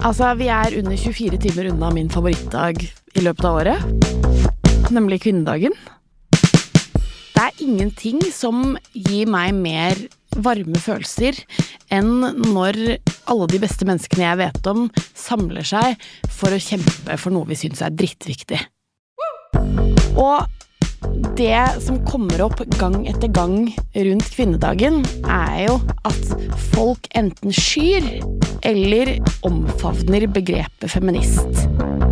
Altså, vi under 24 timer unna min favorittdag I løpet av året, nemlig kvinnedagen. Det ingenting som gir meg mer varme følelser enn når alle de beste menneskene jeg vet om samler seg for å kjempe for noe vi synes drittviktig. Og det som kommer opp gang etter gang rundt kvinnedagen jo at folk enten skyr eller omfavner begrepet feminist.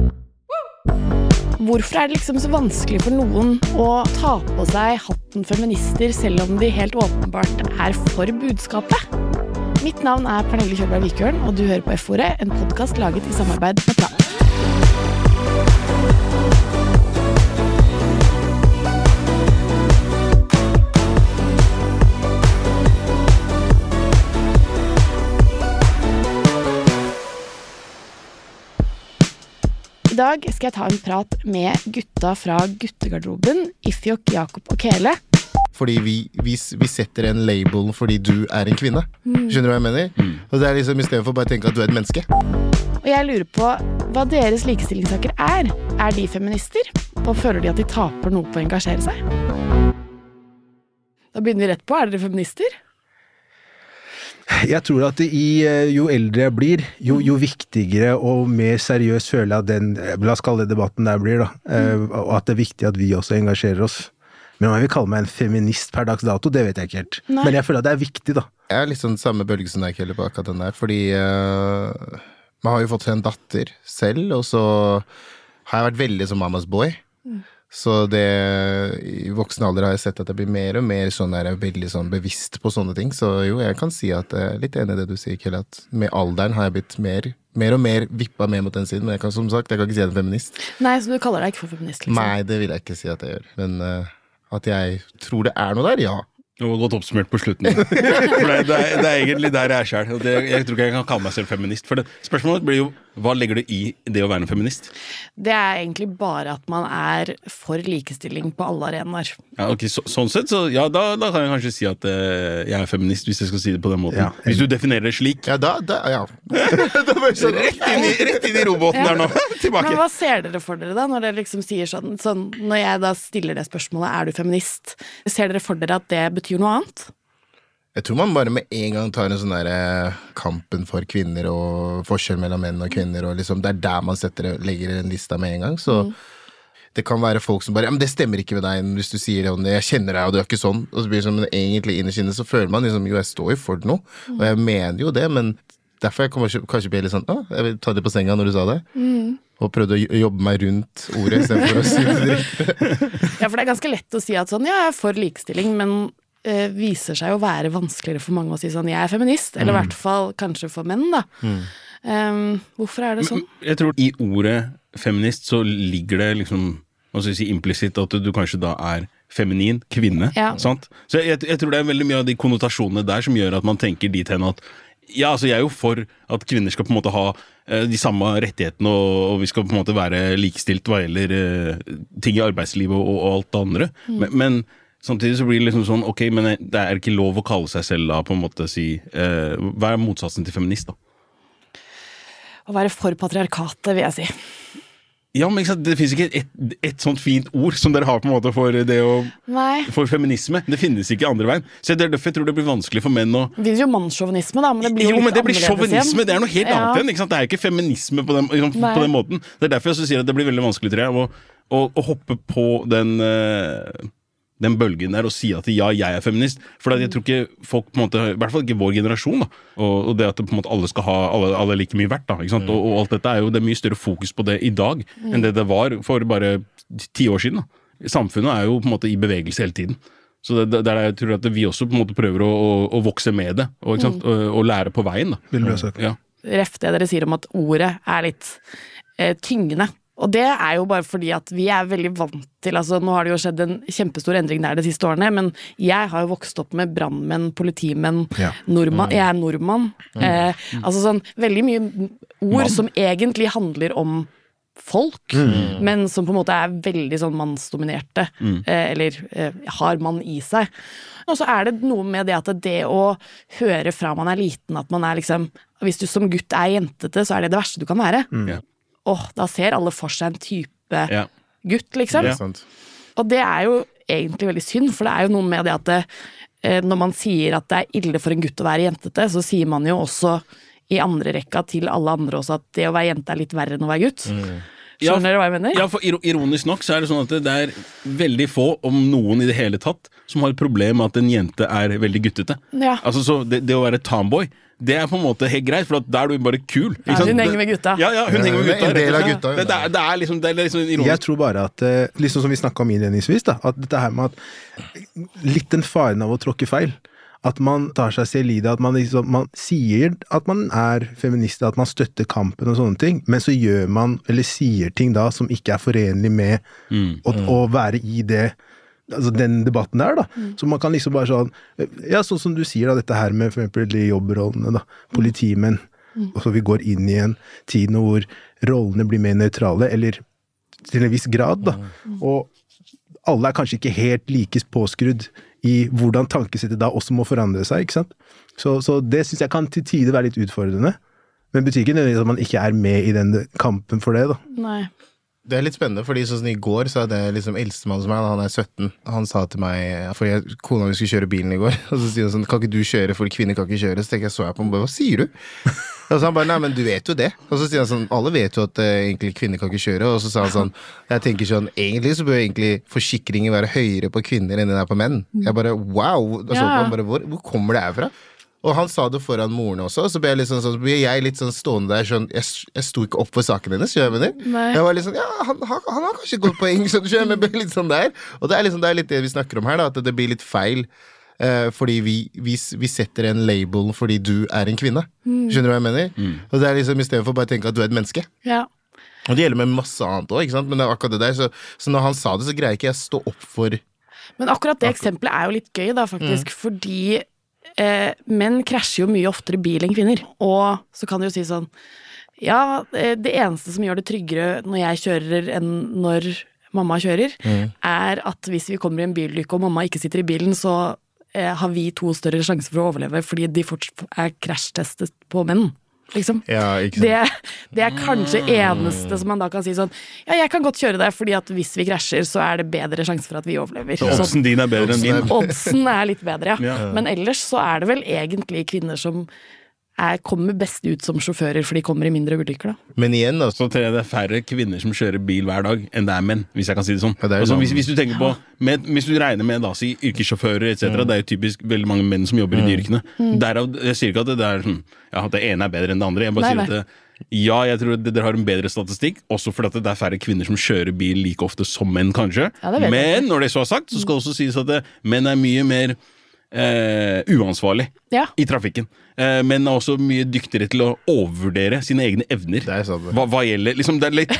Hvorfor det liksom så vanskelig for noen å ta på seg hatten feminister selv om de helt åpenbart for budskapet? Mitt navn Pernille Kjølberg Vikørn, og du hører på F-ordet, en podcast laget I samarbeid med Plan. I dag skal jeg ta en prat med gutta fra guttegarderoben, Ifjok, Jakob og Kele. Fordi vi setter en label fordi du en kvinne. Skjønner du hva jeg mener? Og det liksom I stedet for bare å tenke at du et menneske. Og jeg lurer på hva deres likestillingssaker de feminister? Og føler de at de taper noe på å engasjere seg? Da begynner vi rett på, dere feminister? Jeg tror at jo eldre jeg blir, jo viktigere og mer seriøs føler jeg at den, la oss kalle det debatten der blir da, og at det viktig at vi også engasjerer oss. Men om jeg vil kalle meg en feminist per dags dato, det vet jeg ikke helt. Nei. Men jeg føler at det viktig da. Jeg litt sånn samme bølge som deg, Kelle, på akkurat den der, fordi man har jo fått seg en datter selv, og så har jeg vært veldig som mammas boy. Så det, I voksen alder har jeg sett at jeg blir mer og mer sånn der, veldig sånn bevisst på sånne ting. Så jo, jeg kan si at jeg litt enig I det du sier, Kjell, at med alderen har jeg blitt mer og mer vippet mer mot den siden. Men jeg kan som sagt, jeg kan ikke si at jeg feminist. Nei, så du kaller deg ikke for feminist, liksom? Nei, det vil jeg ikke si at jeg gjør. Men at jeg tror det noe der, ja. Det var godt oppsummert på slutten. For det egentlig der jeg selv. Jeg tror ikke jeg kan kalle meg selv feminist. For det. Spørsmålet blir jo, hva legger du I det å være en feminist? Det egentlig bare at man for likestilling på alle arenaer. Ja, ok, sånn sett, så ja, da kan jeg kanskje si at jeg feminist, hvis jeg skal si det på den måten. Ja, hvis du definerer det slik. Ja, ja. rett inn I robåten der nå. Tilbake. Men hva ser dere for dere da, når dere liksom sier sånn, når jeg da stiller det spørsmålet, du feminist? Ser dere for dere at det betyr noe annet? Jeg tror man bare med en gang tar en sånn der kampen for kvinner og forskjell mellom menn og kvinner, og liksom, det der man legger en lista med en gang, så det kan være folk som bare, ja, men det stemmer ikke med deg hvis du sier det, jeg kjenner deg, og du ikke sånn, og så blir det sånn, men egentlig innerst inne så føler man liksom, jo, jeg står jo for noe, og jeg mener jo det, men derfor jeg kanskje bli litt sånn, jeg vil ta det på senga når du sa det, og prøvde å jobbe meg rundt ordet, I stedet for å si det direkte. Ja, for det ganske lett å si at sånn, ja, jeg for likestilling, men viser seg å være vanskeligere for mange å si sånn, jeg feminist, eller I hvert fall kanskje for menn da. Hvorfor det sånn? Jeg tror I ordet feminist så ligger det liksom, hva skal jeg si, implisitt at du kanskje da feminin, kvinne, sant? Så jeg tror det veldig mye av de konnotasjonene der som gjør at man tenker dit hen at ja, altså jeg jo for at kvinner skal på en måte ha de samme rettighetene, og vi skal på en måte være likestilt hva gjelder ting I arbeidslivet og alt det andre, men samtidig så blir det liksom sånn, ok, men det ikke lov å kalle seg selv da, på en måte si, hva motsatsen til feminist da? Å være for patriarkatet, vil jeg si. Ja, men det finnes ikke et sånt fint ord som dere har på en måte for det for feminisme. Det finnes ikke andre veien. Så det derfor jeg tror det blir vanskelig for menn å... Det finnes jo mannssjåvinisme da, men det blir jo men det blir sjåvinisme, det noe helt annet enn, ikke sant? Det jo ikke feminisme på den måten. Det derfor jeg sier at det blir veldig vanskelig, tror jeg, å hoppe på den bølgen der og si at ja, jeg feminist, for jeg tror ikke folk på en måte, I hvert fall ikke vår generasjon da, og det at på en måte alle skal ha, alle like mye verdt da, ikke sant? Og alt dette jo, det mye større fokus på det I dag, enn det var for bare 10 år siden da. Samfunnet jo på en måte I bevegelse hele tiden. Så jeg tror at vi også på en måte prøver å vokse med det, og, ikke sant? Og lære på veien da. Vil du ha sagt? Ja. Ref det dere sier om at ordet litt tyngende. Og det jo bare fordi at vi veldig vant til, altså nå har det jo skjedd en kjempestor endring der de siste årene, men jeg har jo vokst opp med brandmenn, politimenn, nordmann, jeg nordmann, altså sånn veldig mye ord som egentlig handler om folk, men som på en måte veldig sånn mannsdominerte, eller har mann I seg. Og så det noe med det at det å høre fra man liten, at man liksom hvis du som gutt jentete, så det verste du kan være. Da ser alle for seg en type gutt, liksom. Og det jo egentlig veldig synd, for det jo noe med det at når man sier at det ille for en gutt å være jentete, så sier man jo også i andre rekka til alle andre også at det å være jente litt verre enn å være gutt. Skjønner du hva jeg mener? Ja, for ironisk nok så det sånn at det veldig få, om noen i det hele tatt, som har et problem med at en jente veldig guttete. Ja. Altså, så det å være tomboy, det på en måte helt greit, for da du bare kul. Ja, hun henger med gutta. Ja, hun henger med gutta. En del av gutta. Det liksom ironisk. Jeg tror bare at, liksom som vi snakket om innledningsvis, da, at dette her med at litt den faren av å tråkke feil, at man tar seg selv i det, at man sier at man feminist, at man støtter kampen og sånne ting, men så gjør man, eller sier ting da, som ikke forenlig med å være i det, altså den debatten der da. Så man kan liksom bare sånn, ja, sånn som du sier da, dette her med for eksempel de jobbrollene da, politimenn, og så vi går inn i en tid hvor rollene blir mer nøytrale, eller til en viss grad da, og alle kanskje ikke helt like påskrudd i hvordan tankesettet da også må forandre seg, ikke sant? Så det synes jeg kan til tider være litt utfordrende, men betyr ikke nødvendigvis at man ikke med i den kampen for det da. Nei. Det litt spennende, fordi sånn i går så det liksom eldstemann som han 17, han sa til meg, fordi kona vi skulle kjøre bilen i går, og så sier han sånn, kan ikke du kjøre, for kvinner kan ikke kjøre, så tenker jeg, så på ham, hva sier du? Og så han bare, nei, men du vet jo det. Og så sier han sånn, alle vet jo at egentlig kvinner kan ikke kjøre, og så sa han sånn, jeg tenker sånn, egentlig så bør egentlig forsikringen være høyere på kvinner enn den på menn. Jeg bare, wow, og så på han bare, hvor kommer det fra? Og han sa det foran moren også, og så ble jeg litt sånn, så ble jeg litt sånn stående der, sånn, jeg sto ikke opp for saken hennes, skjønner jeg mener? Jeg var litt sånn, ja, han har kanskje gått poeng, sånn, skjønner jeg, men ble litt sånn der. Og det liksom, det litt det vi snakker om her, da, at det blir litt feil, fordi vi setter en label fordi du en kvinne. Skjønner du hva jeg mener? Og det liksom, i stedet for bare å tenke at du et menneske. Ja. Og det gjelder med masse annet også, ikke sant? Men det akkurat det der, så når han sa det, så greier ikke jeg stå opp for... Men akkurat det eksempelet jo litt gøy da, faktisk, fordi menn krasjer jo mye oftere bil enn kvinner, og så kan du jo si sånn, ja, det eneste som gjør det tryggere når jeg kjører enn når mamma kjører, at hvis vi kommer i en bilulykke og mamma ikke sitter i bilen, så har vi 2 større sjanser for å overleve, fordi de fortsatt krasjtestet på menn. Liksom. Ja, ikke sant. Det kanskje eneste som man da kan si sånn, ja, jeg kan godt kjøre det, fordi at hvis vi krasjer, så det bedre sjanse for at vi overlever. Så oddsen din bedre enn min. Oddsen litt bedre, ja. Men ellers så det vel egentlig kvinner som kommer best ut som sjåfører, for de kommer i mindre ulykker da. Men igjen da, så tror jeg det færre kvinner som kjører bil hver dag enn det menn, hvis jeg kan si det sånn. Ja, altså, hvis du tenker på, hvis du regner med da, si yrkessjåfører, etc., det jo typisk veldig mange menn som jobber i de yrkene. Derav, jeg sier ikke at det sånn, ja, det ene bedre enn det andre, jeg bare sier at ja, jeg tror at dere har en bedre statistikk, også fordi det færre kvinner som kjører bil like ofte som menn, kanskje. Ja, men når det så sagt, så skal det også sies at menn mye mer uansvarlig i trafikken. Men også mye dyktigere til å overvurdere sine egne evner. Det sant. Hva gjelder, liksom, det litt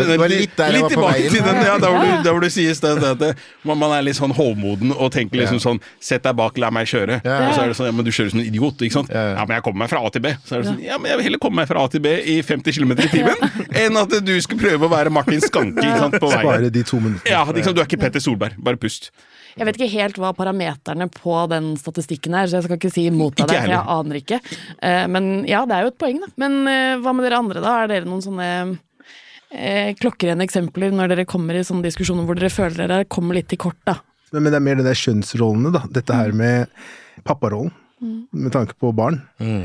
tilbake til den, ja, der hvor du sies at man litt sånn hovmoden og tenker liksom sånn, sett deg bak, la meg kjøre. Og så det sånn, ja, men du kjører som en idiot, ikke sant? Ja, men jeg kommer meg fra A til B. Så det sånn, ja, men jeg vil heller komme meg fra A til B i 50 km i timen, enn at du skal prøve å være Martin Skanke, ikke sant, på veien. Spare de 2 minutter. Ja, liksom, du ikke Petter Solberg, bare pust. Jeg vet ikke helt hva parameterne på den statistikken så jeg skal ikke si imot av det, for jeg aner ikke. Men ja, det jo et poeng da. Men hva med dere andre da? Dere noen sånne klokkerene eksempler når dere kommer i sånne diskusjoner hvor dere føler dere kommer litt til kort da? Men det mer det der kjønnsrollene da. Dette her med papparollen, med tanke på barn.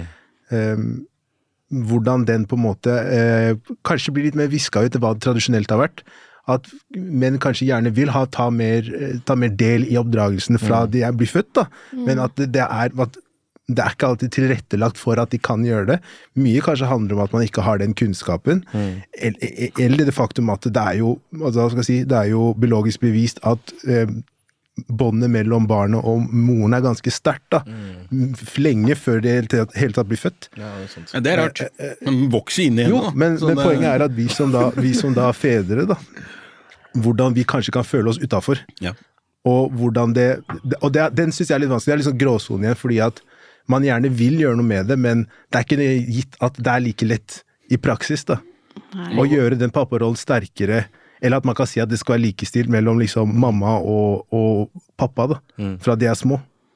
Hvordan den på en måte kanskje blir litt mer visket ut til hva det tradisjonelt har vært. At menn kanskje gjerne vil ta mer del i oppdragelsen fra de blir født da, men at det ikke alltid tilrettelagt for at de kan gjøre det. Mye kanskje handler om at man ikke har den kunnskapen, eller det faktum at det jo, altså, skal jeg si, det jo biologisk bevist at båndet mellom barnet og moren ganske sterkt da, lenge før det hele tatt blir født. Ja, sant. Det rart. Man vokser inn i henne. Jo, men poenget at vi som da fedre da, hvordan vi kanskje kan føle oss utenfor. Ja. Og hvordan den synes jeg litt vanskelig. Det litt sånn gråzone igjen, fordi at man gjerne vil gjøre noe med det, men det ikke gitt at det like lett i praksis da. Å gjøre den papparollen sterkere, eller at man kan si at det skal være likestilt mellom liksom mamma og pappa da, fra de små.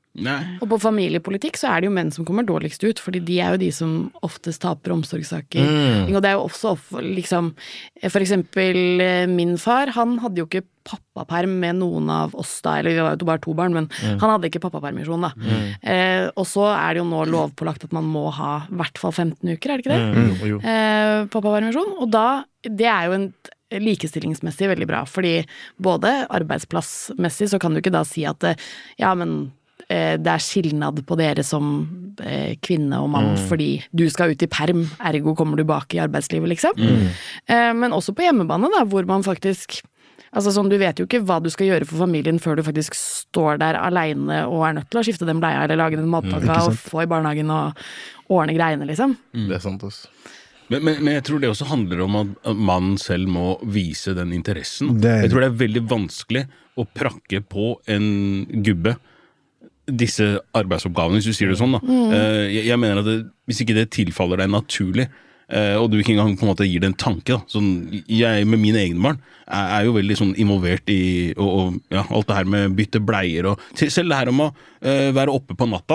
Nei. Og på familiepolitikk så det jo menn som kommer dårligst ut, fordi de jo de som oftest taper omsorgssaker. Og det jo også liksom, for eksempel min far, han hadde jo ikke pappaperm med noen av oss da, eller vi var jo bare 2 barn, men han hadde ikke pappapermisjon da. Og så det jo nå lovpålagt at man må ha i hvert fall 15 uker, det ikke det? Pappapermisjon, og da, det jo en likestillingsmessig veldig bra, fordi både arbeidsplassmessig så kan du ikke da si at ja, men det skillnad på dere som kvinne og mann, fordi du skal ut i perm, ergo kommer du bak i arbeidslivet, liksom. Men også på hjemmebane da, hvor man faktisk, altså sånn, du vet jo ikke hva du skal gjøre for familien før du faktisk står der alene og nødt til å skifte den bleia, eller lage den matpakka og få i barnehagen og ordne greiene, liksom. Det sant også. Men jeg tror det også handler om at mannen selv må vise den interessen. Jeg tror det veldig vanskelig å prakke på en gubbe disse arbeidsoppgavene, hvis du sier det sånn da. Jeg mener at hvis ikke det tilfaller deg naturlig, og du ikke engang på en måte gir det en tanke da. Sånn, jeg med mine egne barn jo veldig sånn involvert i ja, alt det her med bytte bleier og selv det her om å være oppe på natta.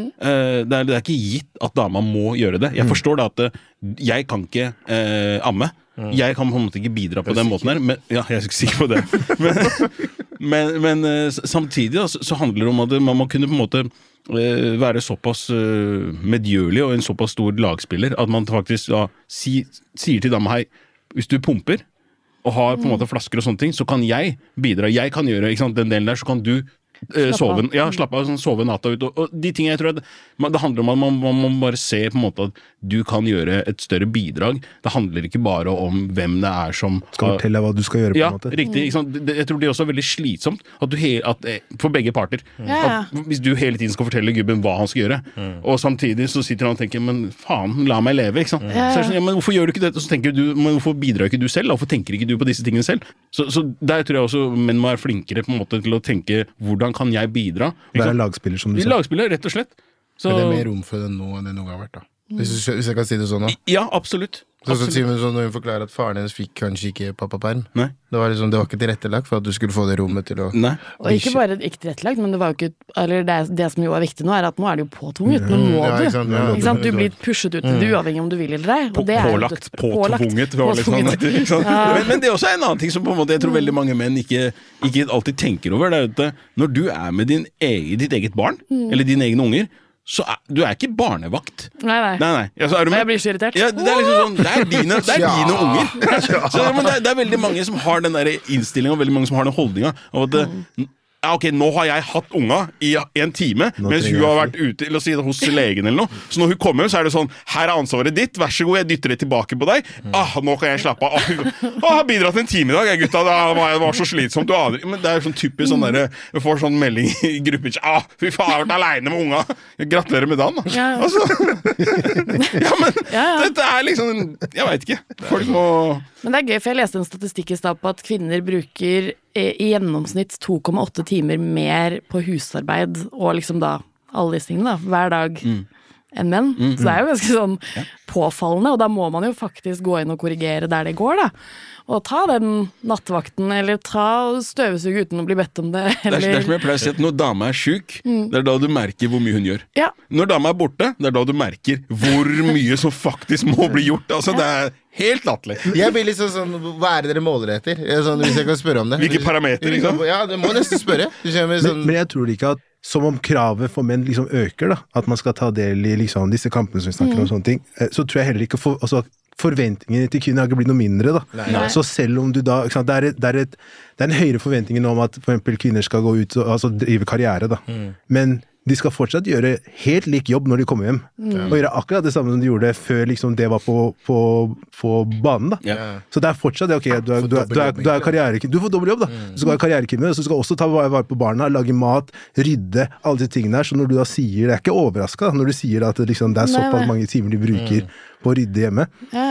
Det ikke gitt at dama må gjøre det. Jeg forstår da at jeg kan ikke amme. Jeg kan på en måte ikke bidra på den måten her, men, ja, jeg ikke sikker på det. Men samtidig så handler det om at man må kunne på en måte være såpass medgjørlig og en såpass stor lagspiller at man faktisk sier til dama, hei, hvis du pumper og har på en måte flasker og sånne ting, så kan jeg bidra, jeg kan gjøre, ikke sant, den delen der, så kan du slappe av, sånn, sove natta ut, og de tingene jeg tror at det handler om at man må bare se på en måte at du kan gjøre et større bidrag. Det handler ikke bare om hvem det som skal fortelle hva du skal gjøre på en måte. Ja, riktig, ikke sant? Jeg tror det også veldig slitsomt at for begge parter at hvis du hele tiden skal fortelle gubben hva han skal gjøre, og samtidig så sitter han og tenker, men faen, la meg leve, ikke sant? Så sånn, ja, men hvorfor gjør du ikke dette? Så tenker du, men hvorfor bidrar ikke du selv? Hvorfor tenker ikke du på disse tingene selv? Så der tror jeg også menn må være flinkere på en måte til å tenke, hvordan kan jeg bidra? Være lagspiller, som du sa. Lagspiller, rett og slett. Så det mer rom for det nå enn det noen gang har vært da. Hvis jeg kan si det sånn da. Ja, absolutt. Så sier hun sånn, når hun forklarer at faren hennes fikk kanskje ikke pappaperm. Nei. Det var liksom, det var ikke tilrettelagt for at du skulle få det rommet til å... Nei. Og ikke bare ikke tilrettelagt, men det var jo ikke, eller det som jo viktig nå at nå det jo påtvunget, nå må du. Ikke sant? Du blir pushet ut, du uavhengig om du vil eller ei. Pålagt, påtvunget. Men det også en annen ting som på en måte jeg tror veldig mange menn ikke alltid tenker over, det at når du med ditt eget barn, eller dine egne unger, så du ikke barnevakt. Nei. Altså, jeg blir så irritert. Ja, det liksom sånn, det dine unger. Så, men det veldig mange som har den der innstillingen, og veldig mange som har den holdningen av at ok, nå har jeg hatt unga i en time, mens hun har vært ute eller si, hos legen eller noe. Så når hun kommer, så det sånn, her ansvaret ditt, vær så god, jeg dytter det tilbake på deg. Nå kan jeg slappe av. Jeg har bidratt en time i dag, gutta, det var så slitsomt. Men det sånn typisk sånn der, jeg får sånn melding i gruppen, fy faen, jeg har vært alene med unga. Gratulerer med dagen, da. Altså, men dette liksom, jeg vet ikke. Folk må... Men det gøy, for jeg leste en statistikk i stad på at kvinner bruker i gjennomsnitt 2,8 timer mer på husarbeid, og liksom da alle disse tingene da, hver dag enn menn. Så det jo ganske sånn påfallende, og da må man jo faktisk gå inn og korrigere der det går da. Og ta den nattvakten, eller ta støvsuge uten å bli bedt om det. Eller... Det som jeg pleier å si, at når dama syk, det da du merker hvor mye hun gjør. Ja. Når dama borte, det da du merker hvor mye som faktisk må bli gjort. Altså, det helt latterlig. Jeg blir litt sånn, hva dere måler etter? Sånn, hvis jeg kan spørre om det. Hvilke parameter, liksom? Ja, det må nesten spørre. Sånn... Men jeg tror ikke at, som om kravet for menn liksom øker da, at man skal ta del i liksom, disse kampene som vi snakker om og sånne ting, så tror jeg heller ikke forventningene til kvinner har ikke blitt noe mindre da. Nei. Så selv om du da, ikke sant, det er en høyere forventning om at for eksempel kvinner skal gå ut og altså, drive karriere da. Men de skal fortsatt gjøre helt lik jobb når de kommer hjem. Og gjøre akkurat det samme som de gjorde før liksom, det var på banen da. Så det er fortsatt, ok, du er karrierekvinne, du får dobbelt jobb da. Du skal være karrierekvinne, så du skal også ta vare på barna, lage mat, rydde, alle de tingene der. Så når du da sier, det ikke overrasket da, når du sier at liksom, det er såpass mange timer de bruker på å rydde hjemme.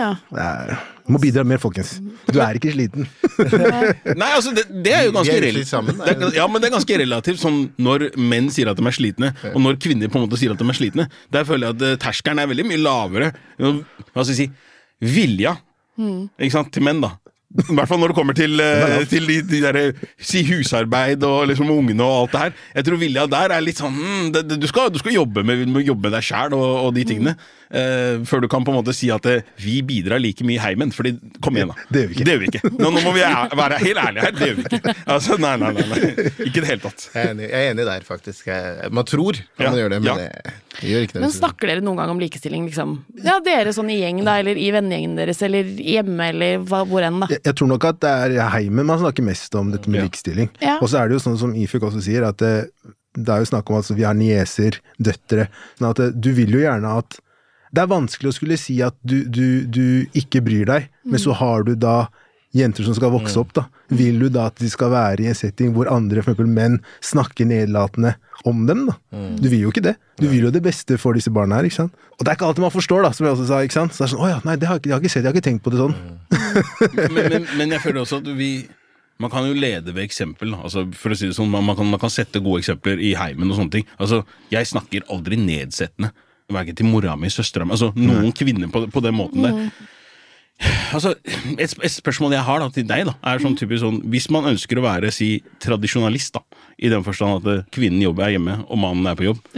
Du må bidra mer, folkens. Du er ikke sliten. Nei, altså, det jo ganske relativt. Ja, men det ganske relativt, sånn når menn sier at de slitne, og når kvinner på en måte sier at de slitne. Der føler jeg at terskelen veldig mye lavere. Hva skal jeg si? Vilja, ikke sant, til menn da. I hvert fall når det kommer til de der, si husarbeid og liksom ungene og alt det her. Jeg tror Vilja der litt sånn, du skal jobbe med deg selv og de tingene, før du kan på en måte si at vi bidrar like mye i heimen, fordi, kom igjen da. Det gjør vi ikke. Nå må vi være helt ærlige her, det gjør vi ikke. Altså, nei. Ikke det helt tatt. Jeg er enig der, faktisk. Man tror at man gjør det, men jeg gjør ikke det. Men snakker dere noen gang om likestilling, liksom? Ja, dere sånn i gjeng da, eller i vennegjengen deres, eller hjemme, eller hvor enn da? Jeg tror nok at det heimen man snakker mest om dette med likestilling. Ja. Og så det jo sånn som Ifuk også sier, at det jo snakk om at vi har nieser, døtre, sånn at du vil jo gjerne at det vanskelig å skulle si at du ikke bryr deg, men så har du da jenter som skal vokse opp da. Vil du da at de skal være i en setting hvor andre, for eksempel menn, snakker nedlatende om dem da? Du vil jo ikke det. Du vil jo det beste for disse barna her, ikke sant? Og det ikke alltid man forstår da, som jeg også sa, ikke sant? Så det sånn, åja, nei, det har jeg ikke sett, jeg har ikke tenkt på det sånn. men jeg føler også at man kan jo lede ved eksempel, altså for å si det sånn, man kan sette gode eksempler i heimen og sånne ting. Altså, jeg snakker aldri nedsettende, hverken til mora mi, søstera mi, altså noen kvinner på den måten der. Altså, et spørsmål jeg har da, til deg da, sånn typisk sånn, hvis man ønsker å være, si, tradisjonalist da, i den forstand at kvinnen jobber hjemme, og mannen på jobb,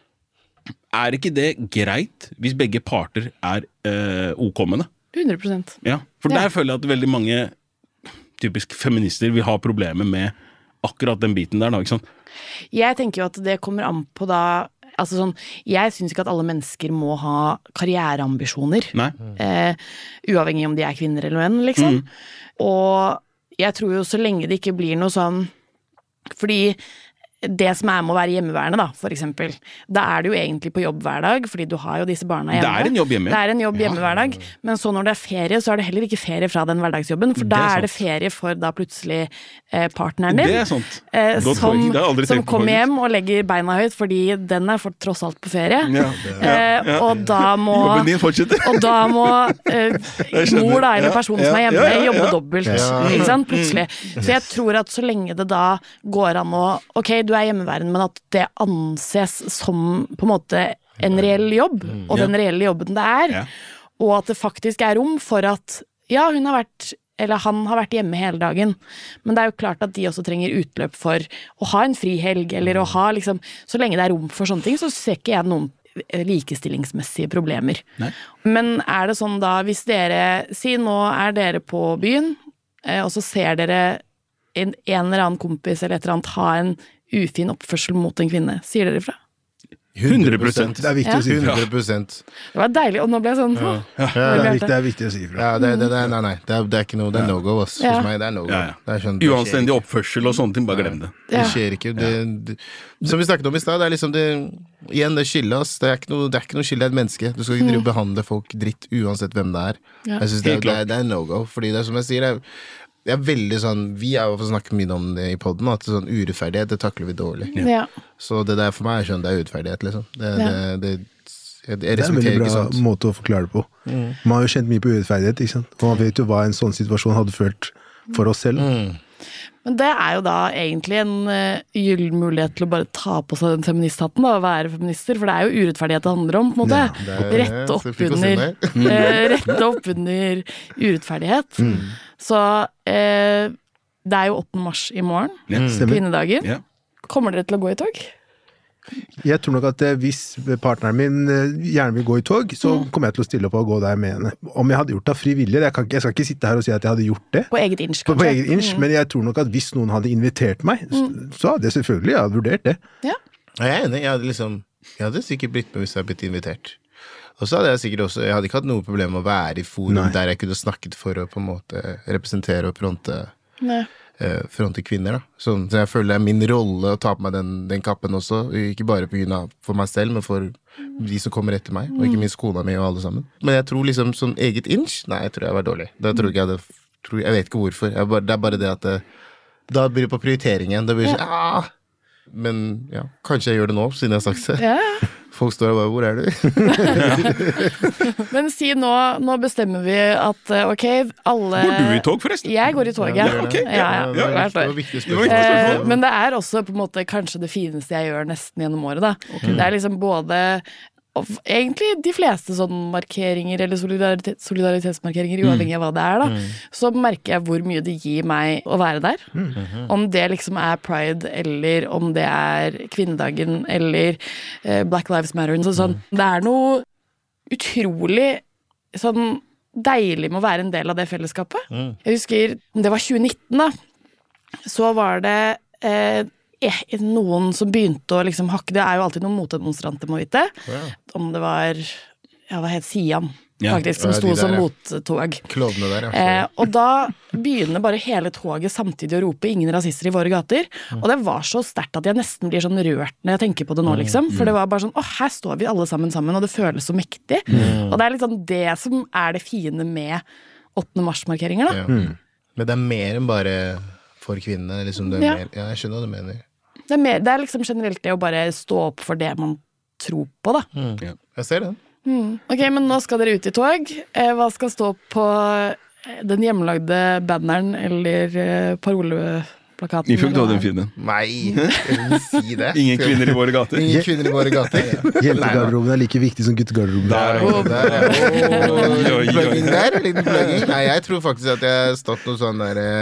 ikke det greit hvis begge parter ok med det? 100%. Ja, for der føler jeg at veldig mange typisk feminister vil ha problemer med akkurat den biten der da, ikke sant? Jeg tenker jo at det kommer an på da, altså sånn, jeg synes ikke at alle mennesker må ha karriereambisjoner. Uavhengig om de kvinner eller menn, liksom. Og jeg tror jo så lenge det ikke blir noe sånn, fordi det som med å være hjemmeværende da, for eksempel, da det jo egentlig på jobb hver dag, fordi du har jo disse barna hjemme. Det en jobb hjemme. Det en jobb hjemme hver dag, men så når det ferie, så det heller ikke ferie fra den hverdagsjobben, for da det ferie for da plutselig partneren din. Det sant. Som kommer hjem og legger beina høyt, fordi den tross alt på ferie. Og da må jobben din fortsetter. Og da må mor da, eller personen som hjemme, jobbe dobbelt, ikke sant, plutselig. Så jeg tror at så lenge det da går an å, ok, du hjemmeværende, men at det anses som på en måte en reell jobb, og den reelle jobben det og at det faktisk rom for at, ja, hun har vært, eller han har vært hjemme hele dagen, men det jo klart at de også trenger utløp for å ha en frihelg, eller å ha liksom, så lenge det rom for sånne ting, så ser ikke jeg noen likestillingsmessige problemer. Nei. Men det sånn da, hvis dere, si nå dere på byen, og så ser dere en eller annen kompis eller et eller annet ha en ufin oppførsel mot en kvinne. Sier dere ifra? 100%. Det viktig å si ifra. 100%. Det var deilig, og nå ble jeg sånn det viktig å si ifra. Nei, det ikke noe, det no-go hos meg, det no-go. Uanstendig oppførsel og sånne ting, bare glem det. Det skjer ikke. Som vi snakket om i sted, det liksom igjen det skillet, det ikke noe skille et menneske. Du skal ikke behandle folk dritt uansett hvem det Jeg synes det no-go, fordi det som jeg sier, det veldig sånn, vi jo snakket mye om det i podden, at sånn urettferdighet, det takler vi dårlig. Så det der for meg skjønn, det urettferdighet, liksom. Jeg respekterer ikke sånt. Det en veldig bra måte å forklare det på. Man har jo kjent mye på urettferdighet, ikke sant? Og man vet jo hva en sånn situasjon hadde følt for oss selv. Men det jo da egentlig en gyllen mulighet til å bare ta på seg den feministhatten da, og være feminister, for det jo urettferdighet det handler om, på en måte. Rette opp under urettferdighet. Så det jo 8. mars i morgen, kvinnedagen. Kommer dere til å gå i tog? Jeg tror nok at hvis partneren min gjerne vil gå i tog, så kommer jeg til å stille opp og gå der med henne. Om jeg hadde gjort det frivillig, jeg skal ikke sitte her og si at jeg hadde gjort det. På eget inch, kanskje. På eget inch, men jeg tror nok at hvis noen hadde invitert meg, så hadde jeg selvfølgelig vurdert det. Ja. Jeg enig, jeg hadde sikkert blitt med hvis jeg hadde blitt invitert. Og så hadde jeg sikkert også, jeg hadde ikke hatt noe problem med å være i forum der jeg kunne snakket for å på en måte representere og fronte kvinner da. Så jeg føler det min rolle å ta på meg den kappen også, ikke bare på grunn av for meg selv, men for de som kommer etter meg, og ikke minst kona mi og alle sammen. Men jeg tror liksom som eget inch, nei, jeg tror jeg var dårlig. Da tror jeg jeg vet ikke hvorfor. Det bare det at da blir det på prioriteringen. Da blir det sånn, men ja, kanskje jeg gjør det nå, siden jeg har sagt det. Ja. Folk står og bare, hvor du? Men si nå bestemmer vi at, ok, alle... Går du i tog forresten? Jeg går i tog, ja. Hvert år. Men det også på en måte kanskje det fineste jeg gjør nesten gjennom året da. Okay. Det liksom både Og egentlig de fleste sånne markeringer, eller solidaritetsmarkeringer, uavhengig av hva det da, så merker jeg hvor mye det gir meg å være der. Om det liksom pride, eller om det kvinnedagen, eller Black Lives Matter, sånn. Det noe utrolig sånn deilig med å være en del av det fellesskapet. Jeg husker, det var 2019 da, så var det noen som begynte å liksom hakke, det jo alltid noen motdemonstranter må vite, om det var, hva het Sian, faktisk, som sto som mottog. Klovene der, og da begynner bare hele toget samtidig å rope ''ingen rasister i våre gater', og det var så sterkt at jeg nesten blir sånn rørt når jeg tenker på det nå, liksom, for det var bare sånn, her står vi alle sammen, og det føles så mektig, og det litt sånn det som det fine med 8. mars-markeringer da. Men det mer enn bare for kvinnene, liksom, det mer, jeg skjønner hva du mener. Det liksom generelt det å bare stå opp for det man tror på, da. Jeg ser den. Ok, men nå skal dere ut i tog. Hva skal stå på den hjemmelagde banneren eller paroleplakaten? Vi fikk da den fine. Nei, jeg vil si det. Ingen kvinner i våre gater. Ingen kvinner i våre gater. Jentegarderoben like viktig som guttegarderoben. Plugging der, liten plugging. Nei, jeg tror faktisk at jeg har stått noe sånn der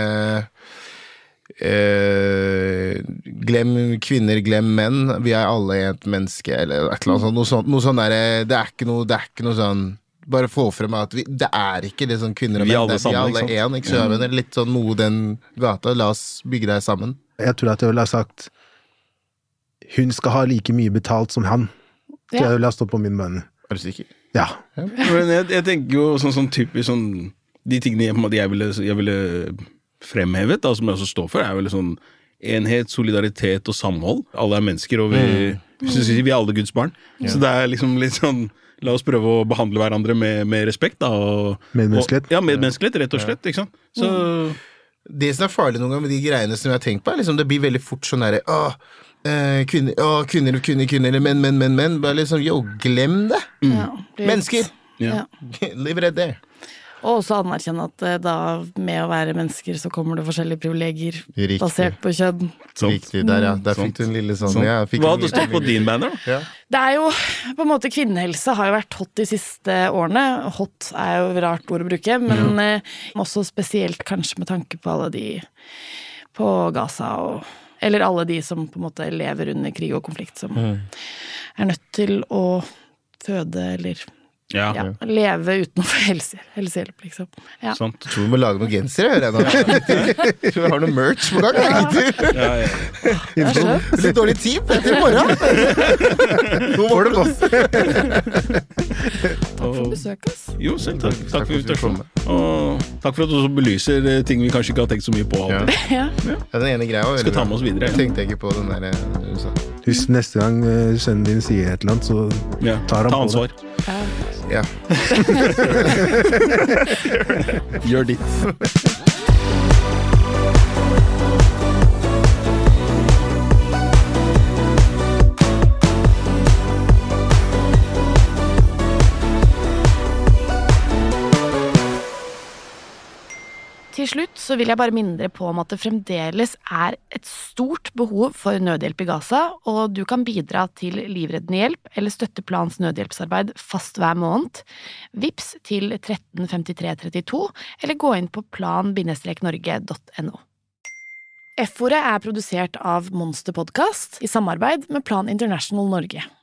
glem kvinner, glem menn, vi alle et menneske, eller et eller annet sånt, noe sånn der, det ikke noe sånn, bare få frem at det ikke det sånn kvinner og menn, vi alle en, ikke så det litt sånn noe den gata, la oss bygge det sammen. Jeg tror at jeg ville ha sagt hun skal ha like mye betalt som han, så jeg ville ha stått på min bønn. Du sikker? Ja. Men jeg tenker jo sånn typisk sånn, de tingene jeg ville fremhevet, da, som jeg også står for, vel sånn enhet, solidaritet og samhold. Alle mennesker, og vi alle Guds barn. Så det liksom litt sånn, la oss prøve å behandle hverandre med respekt, da. Medmenneskelighet. Ja, medmenneskelighet, rett og slett, ikke sant? Så det som farlig noen gang med de greiene som jeg har tenkt på, liksom, det blir veldig fort sånn der, kvinner, menn, bare liksom, glem det. Mennesker. Live redd det. Og også anerkjenne at da med å være mennesker så kommer det forskjellige privilegier basert på kjønn. Riktig, der fikk du en lille sånn. Hva hadde du stått på din banner da? Det jo på en måte, kvinnehelse har jo vært hot de siste årene. Hot jo rart ord å bruke, men også spesielt kanskje med tanke på alle de på Gaza eller alle de som på en måte lever under krig og konflikt, som nødt til å føde eller leve uten å få helsehjelp, liksom. Sant. Jeg tror vi må lage noen gensere, hører jeg nå. Jeg tror vi har noe merch på gang, egentlig. Litt dårlig tid etter i morgen. Nå var det godt. Takk for besøk, ass. Jo, selv takk. Takk for invitasjonen. Og takk for at du også belyser ting vi kanskje ikke har tenkt så mye på. Den ene greia skal ta med oss videre. Jeg tenkte ikke på den der Husk neste gang sønnen din sier et eller annet, så tar han på ansvar. Ja. Gjør ditt. Til slutt så vil jeg bare minne dere på om at det fremdeles et stort behov for nødhjelp i Gaza, og du kan bidra til livreddende hjelp eller støtte Plans nødhjelpsarbeid fast hver måned. Vips til 135332, eller gå inn på plan-norge.no. F-ordet produsert av Monster Podcast i samarbeid med Plan International Norge.